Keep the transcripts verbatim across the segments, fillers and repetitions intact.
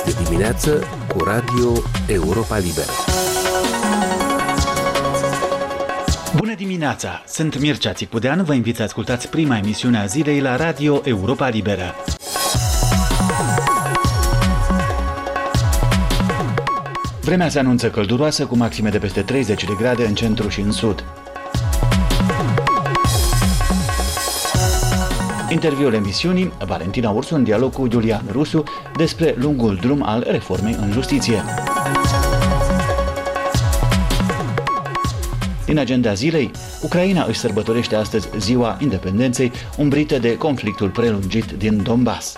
Este dimineață cu Radio Europa Liberă. Bună dimineața! Sunt Mircea Țicudean, vă invit să ascultați prima emisiune a zilei la Radio Europa Liberă. Vremea se anunță călduroasă cu maxime de peste treizeci de grade în centru și în sud. Interviul emisiunii, Valentina Ursu în dialog cu Iulian Rusu despre lungul drum al reformei în justiție. Din agenda zilei, Ucraina își sărbătorește astăzi ziua independenței, umbrită de conflictul prelungit din Donbass.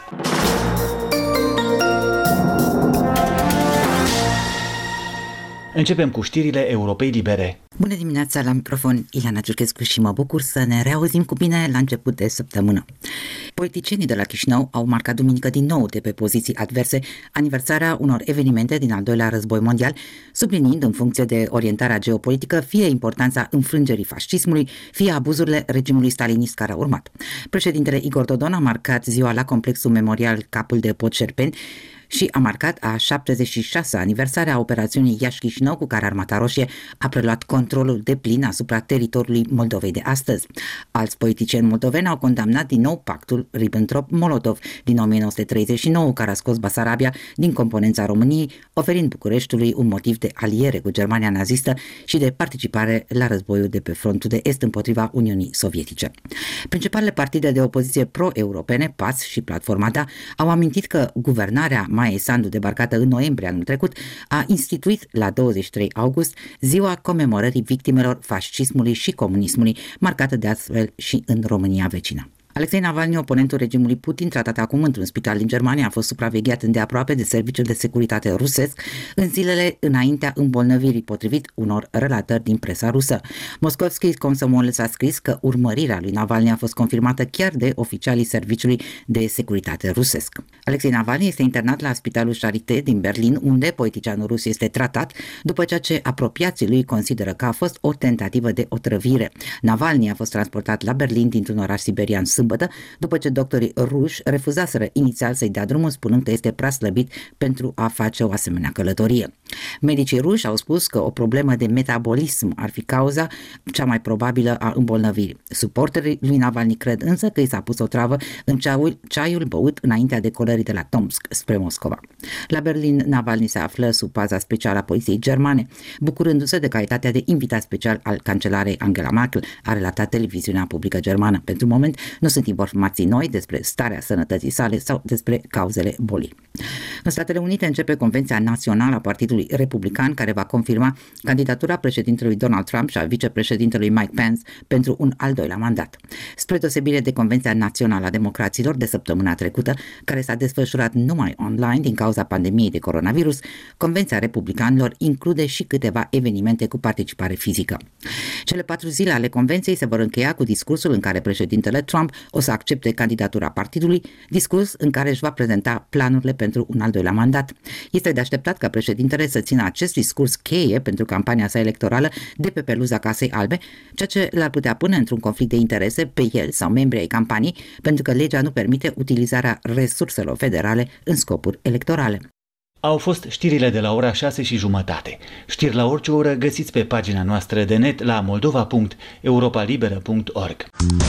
Începem cu știrile Europei Libere. Bună dimineața, la microfon Ileana Ciurchescu și mă bucur să ne reauzim cu bine la început de săptămână. Politicienii de la Chișinău au marcat duminică din nou de pe poziții adverse aniversarea unor evenimente din al doilea război mondial, subliniind în funcție de orientarea geopolitică fie importanța înfrângerii fascismului, fie abuzurile regimului stalinist care a urmat. Președintele Igor Dodon a marcat ziua la complexul memorial Capul de Pod Șerpeni și a marcat a șaptezeci și șasea aniversare a operațiunii Iași-Chișinău, cu care Armata Roșie a preluat controlul deplin asupra teritoriului Moldovei de astăzi. Alți politicieni moldoveni au condamnat din nou pactul Ribbentrop-Molotov din o mie nouă sute treizeci și nouă, care a scos Basarabia din componența României, oferind Bucureștiului un motiv de aliere cu Germania nazistă și de participare la războiul de pe frontul de est împotriva Uniunii Sovietice. Principalele partide de opoziție pro-europene, P A S și Platforma Da, au amintit că guvernarea Maie Sandu, debarcată în noiembrie anul trecut, a instituit la douăzeci și trei august ziua comemorării victimelor fascismului și comunismului, marcată de astfel și în România vecină. Alexei Navalny, oponentul regimului Putin, tratat acum într-un spital din Germania, a fost supravegheat îndeaproape de serviciul de securitate rusesc în zilele înaintea îmbolnăvirii, potrivit unor relatări din presa rusă. Moscovski Komsomol s-a scris că urmărirea lui Navalny a fost confirmată chiar de oficialii serviciului de securitate rusesc. Alexei Navalny este internat la Spitalul Charité din Berlin, unde politicianul rus este tratat după ceea ce apropiații lui consideră că a fost o tentativă de otrăvire. Navalny a fost transportat la Berlin dintr-un oraș siberian sâmbătă, după ce doctorii ruși refuzaseră inițial să-i dea drumul, spunând că este prea slăbit pentru a face o asemenea călătorie. Medicii ruși au spus că o problemă de metabolism ar fi cauza cea mai probabilă a îmbolnăvirii. Suporterii lui Navalny cred însă că i s-a pus o travă în ceaiul, ceaiul băut înaintea decolării de la Tomsk spre Moscova. La Berlin, Navalny se află sub paza specială a poliției germane, bucurându-se de calitatea de invitat special al cancelarei Angela Merkel, a relatat televiziunea publică germană. Pentru moment, nu sunt informații noi despre starea sănătății sale sau despre cauzele bolii. În Statele Unite începe Convenția Națională a Partidului Republican, care va confirma candidatura președintelui Donald Trump și a vicepreședintelui Mike Pence pentru un al doilea mandat. Spre deosebire de Convenția Națională a Democraților de săptămâna trecută, care s-a desfășurat numai online din cauza pandemiei de coronavirus, Convenția Republicanilor include și câteva evenimente cu participare fizică. Cele patru zile ale convenției se vor încheia cu discursul în care președintele Trump o să accepte candidatura partidului, discurs în care își va prezenta planurile pentru un al doilea mandat. Este de așteptat ca președintele să țină acest discurs cheie pentru campania sa electorală de pe peluza Casei Albe, ceea ce l-ar putea pune într-un conflict de interese pe el sau membrii ai campaniei, pentru că legea nu permite utilizarea resurselor federale în scopuri electorale. Au fost știrile de la ora șase și jumătate. Știri la orice oră găsiți pe pagina noastră de net la moldova punct europa liberă punct org.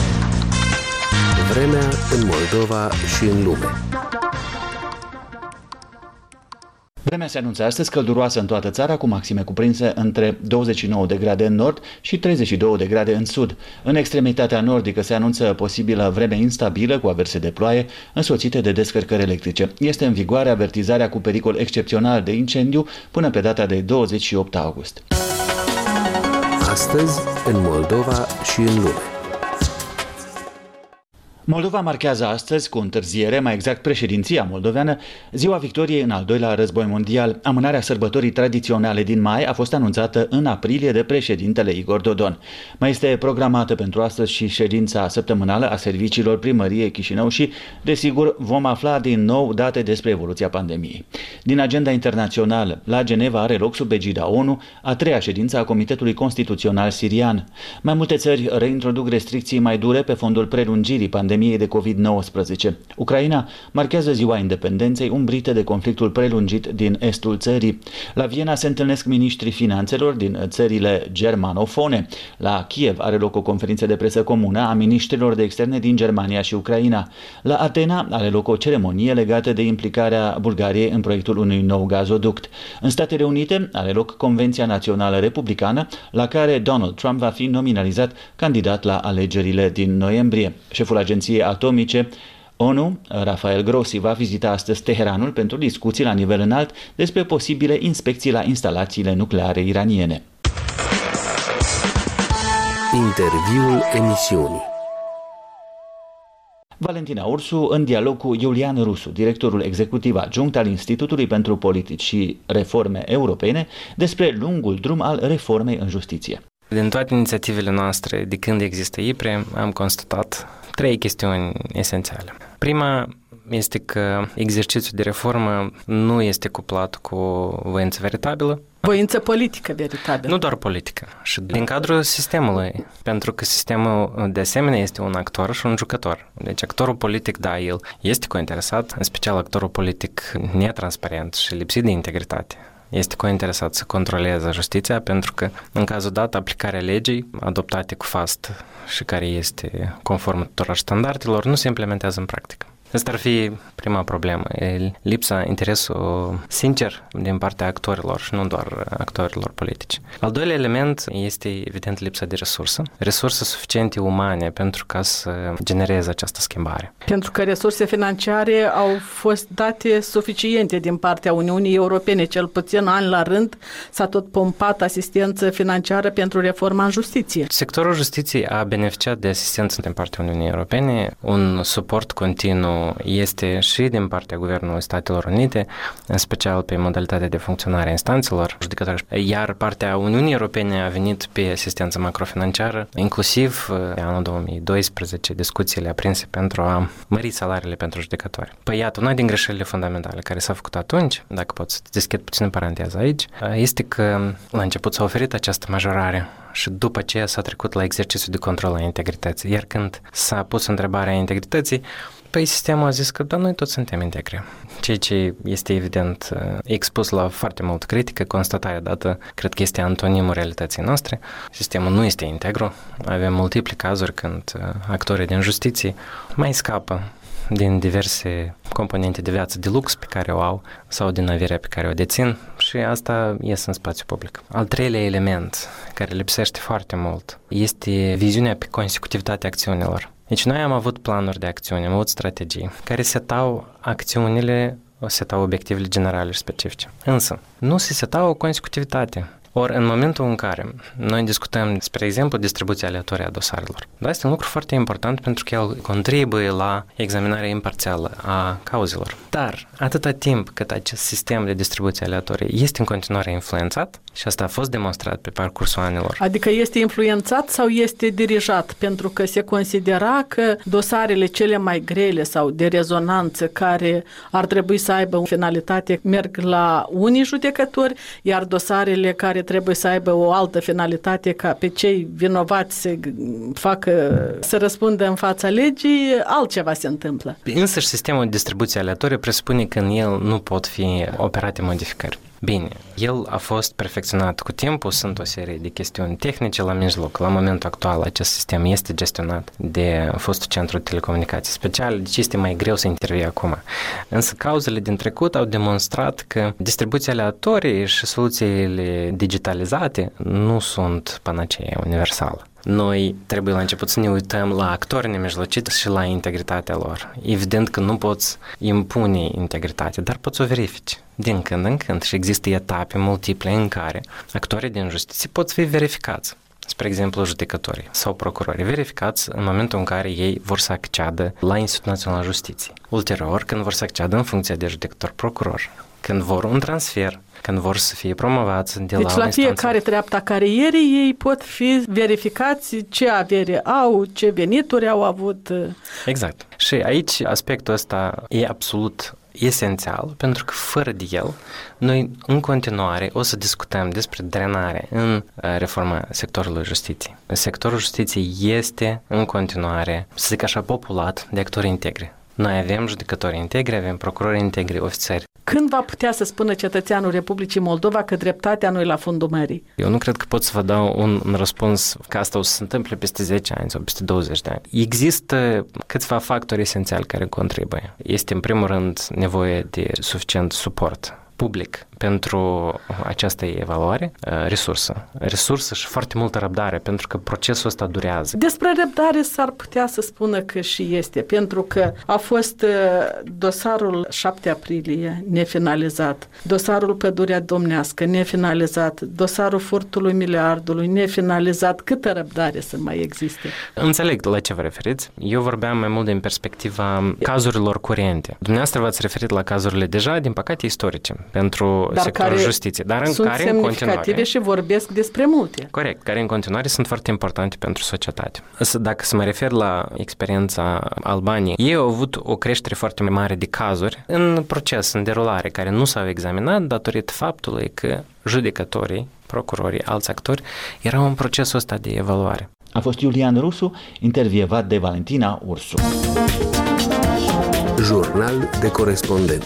Vremea în Moldova și în lume. Vremea se anunță astăzi călduroasă în toată țara, cu maxime cuprinse între douăzeci și nouă de grade în nord și treizeci și două de grade în sud. În extremitatea nordică se anunță posibilă vreme instabilă cu averse de ploaie, însoțite de descărcări electrice. Este în vigoare avertizarea cu pericol excepțional de incendiu până pe data de douăzeci și opt august. Astăzi, în Moldova și în lume. Moldova marchează astăzi, cu întârziere, mai exact președinția moldoveană, ziua victoriei în al doilea război mondial. Amânarea sărbătorii tradiționale din mai a fost anunțată în aprilie de președintele Igor Dodon. Mai este programată pentru astăzi și ședința săptămânală a serviciilor primăriei Chișinău și, desigur, vom afla din nou date despre evoluția pandemiei. Din agenda internațională, la Geneva are loc sub egida ONU a treia ședință a Comitetului Constituțional Sirian. Mai multe țări reintroduc restricții mai dure pe fondul prelungirii pandemiei pandemiei de covid nouăsprezece. Ucraina marchează ziua independenței umbrită de conflictul prelungit din estul țării. La Viena se întâlnesc miniștrii finanțelor din țările germanofone. La Kiev are loc o conferință de presă comună a miniștrilor de externe din Germania și Ucraina. La Atena are loc o ceremonie legată de implicarea Bulgariei în proiectul unui nou gazoduct. În Statele Unite are loc Convenția Națională Republicană, la care Donald Trump va fi nominalizat candidat la alegerile din noiembrie. Șeful Agenției Atomice O N U, Rafael Grossi, va vizita astăzi Teheranul pentru discuții la nivel înalt despre posibile inspecții la instalațiile nucleare iraniene. Interviul emisiunii. Valentina Ursu în dialog cu Iulian Rusu, directorul executiv adjunct al Institutului pentru Politici și Reforme Europene, despre lungul drum al reformei în justiție. Din toate inițiativele noastre, de când există I P R E, am constatat trei chestiuni esențiale. Prima este că exercițiul de reformă nu este cuplat cu voință veritabilă. Voință politică veritabilă. Nu doar politică, și din cadrul sistemului, pentru că sistemul de asemenea este un actor și un jucător. Deci actorul politic, da, el este cointeresat, în special actorul politic netransparent și lipsit de integritate. Este cointeresat să controleze justiția, pentru că, în cazul dat, aplicarea legii adoptate cu fast și care este conform tuturor standardelor, nu se implementează în practică. Asta ar fi prima problemă, lipsa interesul sincer din partea actorilor și nu doar actorilor politici. Al doilea element este, evident, lipsa de resurse, resurse suficiente umane pentru ca să genereze această schimbare. Pentru că resurse financiare au fost date suficiente din partea Uniunii Europene, cel puțin ani la rând s-a tot pompat asistență financiară pentru reforma în justiție. Sectorul justiției a beneficiat de asistență din partea Uniunii Europene, un suport continuu este și din partea Guvernului Statelor Unite, în special pe modalitatea de funcționare a instanțelor judecătorești, iar partea Uniunii Europene a venit pe asistență macrofinanciară, inclusiv în anul două mii doisprezece discuțiile aprinse pentru a mări salariile pentru judecători. Păi iată, una din greșelile fundamentale care s-a făcut atunci, dacă pot să deschid puțin paranteză aici, este că la început s-a oferit această majorare și după aceea s-a trecut la exercițiul de control a integrității. Iar când s-a pus întrebarea integrității, păi sistemul a zis că da, noi toți suntem integri. Ceea ce este evident expus la foarte mult critică, constatarea dată, cred că este antonimul realității noastre. Sistemul nu este integru. Avem multiple cazuri când actorii din justiție mai scapă din diverse componente de viață de lux pe care o au sau din averea pe care o dețin și asta iese în spațiu public. Al treilea element care lipsește foarte mult este viziunea pe consecutivitatea acțiunilor. Deci noi am avut planuri de acțiune, am avut strategii care setau acțiunile, setau obiectivele generale și specifice. Însă, nu se setau o consecutivitate. Ori, în momentul în care noi discutăm, spre exemplu, distribuția aleatorie a dosarelor, da, este un lucru foarte important pentru că el contribuie la examinarea imparțială a cauzelor. Dar, atâta timp cât acest sistem de distribuție aleatorie este în continuare influențat, și asta a fost demonstrat pe parcursul anilor. Adică este influențat sau este dirijat? Pentru că se considera că dosarele cele mai grele sau de rezonanță care ar trebui să aibă o finalitate merg la unii judecători, iar dosarele care trebuie să aibă o altă finalitate ca pe cei vinovați să facă, să răspundă în fața legii, altceva se întâmplă. Însă și sistemul de distribuție aleatorie presupune că în el nu pot fi operate modificări. Bine, el a fost perfecționat cu timpul, sunt o serie de chestiuni tehnice la mijloc. La momentul actual acest sistem este gestionat de fostul Centru de Telecomunicații Speciale, deci este mai greu să intervii acum. Însă cauzele din trecut au demonstrat că distribuția aleatorie și soluțiile digitalizate nu sunt panacea universală. Noi trebuie la început să ne uităm la actorii nemijlociți și la integritatea lor. Evident că nu poți impune integritatea, dar poți o verifici din când în când și există etape multiple în care actorii din justiție pot fi verificați. Spre exemplu, judecătorii sau procurorii verificați în momentul în care ei vor să acceadă la Institutul Național al Justiției. Ulterior, când vor să acceadă în funcția de judecător-procuror, când vor un transfer, când vor să fie promovați de deci la la instanță. fiecare treaptă a carierei ei pot fi verificați ce avere au, ce venituri au avut. Exact. Și aici aspectul ăsta e absolut esențial, pentru că fără de el, noi în continuare o să discutăm despre drenare în reforma sectorului justiției. Sectorul justiției este în continuare, să zic așa, populat de actori integri. Noi avem judecători integri, avem procurori integri, ofițeri. Când va putea să spună cetățeanul Republicii Moldova că dreptatea nu e la fundul mării? Eu nu cred că pot să vă dau un, un răspuns că asta o să se întâmple peste zece ani sau peste douăzeci de ani. Există câțiva factori esențiali care contribuie. Este în primul rând nevoie de suficient suport public pentru această evaluare, resursă. Resursă și foarte multă răbdare, pentru că procesul ăsta durează. Despre răbdare s-ar putea să spună că și este, pentru că a fost dosarul șapte aprilie nefinalizat, dosarul Pădurea Domnească nefinalizat, dosarul furtului miliardului nefinalizat. Câtă răbdare să mai existe? Înțeleg la ce vă referiți. Eu vorbeam mai mult din perspectiva cazurilor curente. Dumneavoastră v-ați referit la cazurile deja, din păcate, istorice pentru dar sectorul justiției, dar în sunt care în continuare și vorbesc despre multe. Corect, care în continuare sunt foarte importante pentru societate. Dacă să mă refer la experiența Albaniei, ei au avut o creștere foarte mare de cazuri în proces, în derulare, care nu s-au examinat datorită faptului că judecătorii, procurorii, alți actori erau în procesul ăsta de evaluare. A fost Iulian Rusu, intervievat de Valentina Ursu. Jurnal de corespondent.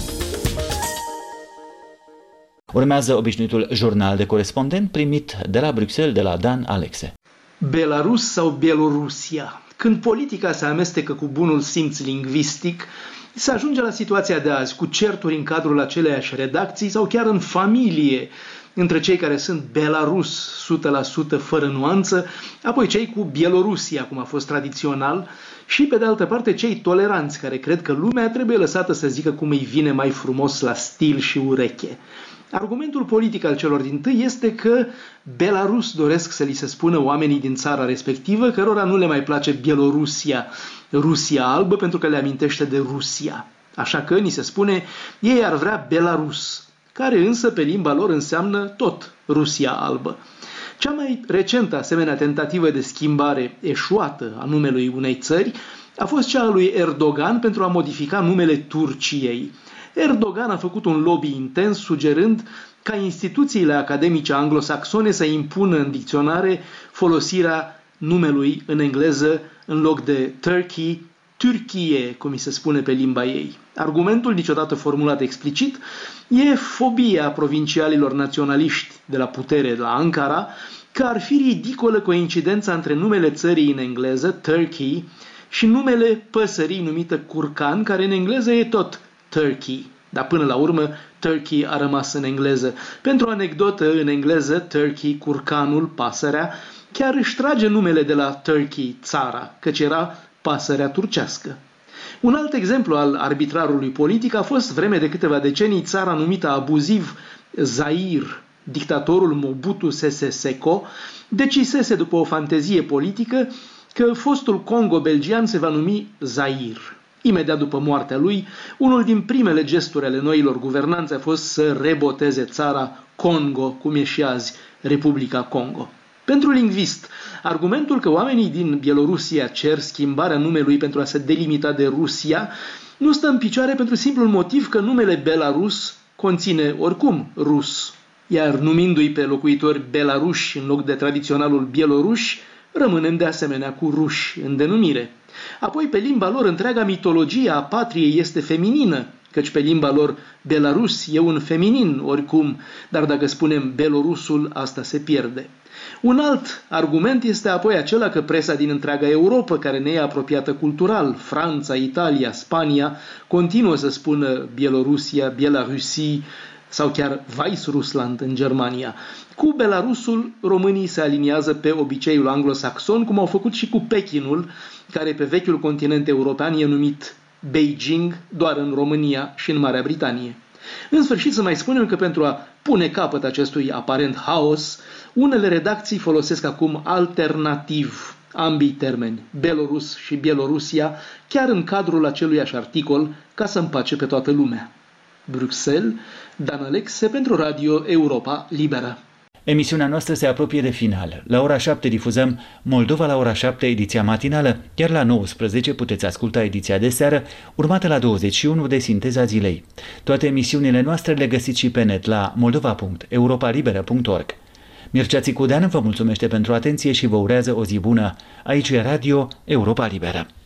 Urmează obișnuitul jurnal de corespondent primit de la Bruxelles de la Dan Alexe. Belarus sau Bielorusia? Când politica se amestecă cu bunul simț lingvistic, se ajunge la situația de azi, cu certuri în cadrul aceleiași redacții sau chiar în familie, între cei care sunt Belarus o sută la sută fără nuanță, apoi cei cu Bielorusia, cum a fost tradițional, și pe de altă parte cei toleranți, care cred că lumea trebuie lăsată să zică cum îi vine mai frumos la stil și ureche. Argumentul politic al celor dintâi este că Belarus doresc să li se spună oamenii din țara respectivă, cărora nu le mai place Bielorusia, Rusia albă, pentru că le amintește de Rusia. Așa că ni se spune, ei ar vrea Belarus, care însă pe limba lor înseamnă tot Rusia albă. Cea mai recentă asemenea tentativă de schimbare eșuată a numelui unei țări a fost cea a lui Erdogan pentru a modifica numele Turciei. Erdogan a făcut un lobby intens sugerând ca instituțiile academice anglosaxone să impună în dicționare folosirea numelui în engleză în loc de Turkey, Turcie, cum îi se spune pe limba ei. Argumentul, niciodată formulat explicit, e fobia provincialilor naționaliști de la putere la Ankara, că ar fi ridicolă coincidența între numele țării în engleză, Turkey, și numele păsării numită curcan, care în engleză e tot Turkey. Dar până la urmă, Turkey a rămas în engleză. Pentru anecdotă, în engleză, Turkey, curcanul, pasărea, chiar își trage numele de la Turkey, țara, căci era pasărea turcească. Un alt exemplu al arbitrarului politic a fost vreme de câteva decenii țara numită abuziv Zaire. Dictatorul Mobutu Sese Seko decisese după o fantezie politică că fostul Congo belgian se va numi Zaire. Imediat după moartea lui, unul din primele gesturi ale noilor guvernanți a fost să reboteze țara Congo, cum e și azi Republica Congo. Pentru lingvist, argumentul că oamenii din Bielorusia cer schimbarea numelui pentru a se delimita de Rusia nu stă în picioare pentru simplul motiv că numele Belarus conține oricum rus, iar numindu-i pe locuitori belaruși în loc de tradiționalul bieloruși, rămânem de asemenea cu ruși în denumire. Apoi, pe limba lor, întreaga mitologie a patriei este feminină, căci pe limba lor Belarus e un feminin oricum, dar dacă spunem Belorusul, asta se pierde. Un alt argument este apoi acela că presa din întreaga Europa, care ne e apropiată cultural, Franța, Italia, Spania, continuă să spună Bielorusia, Bielarusii sau chiar Weißrussland în Germania. Cu Belarusul, românii se aliniază pe obiceiul anglosaxon, cum au făcut și cu Pechinul, care pe vechiul continent european e numit Beijing doar în România și în Marea Britanie. În sfârșit, să mai spunem că pentru a pune capăt acestui aparent haos, unele redacții folosesc acum alternativ ambii termeni, Belarus și Bielorusia, chiar în cadrul aceluiași articol, ca să împace pe toată lumea. Bruxelles, Dan Alexe pentru Radio Europa Liberă. Emisiunea noastră se apropie de final. La ora șapte difuzăm Moldova la ora șapte, ediția matinală, iar la nouăsprezece puteți asculta ediția de seară, urmată la douăzeci și unu de Sinteza zilei. Toate emisiunile noastre le găsiți și pe net la moldova punct europa liberă punct org. Mircea Țicudean vă mulțumește pentru atenție și vă urează o zi bună. Aici e Radio Europa Liberă.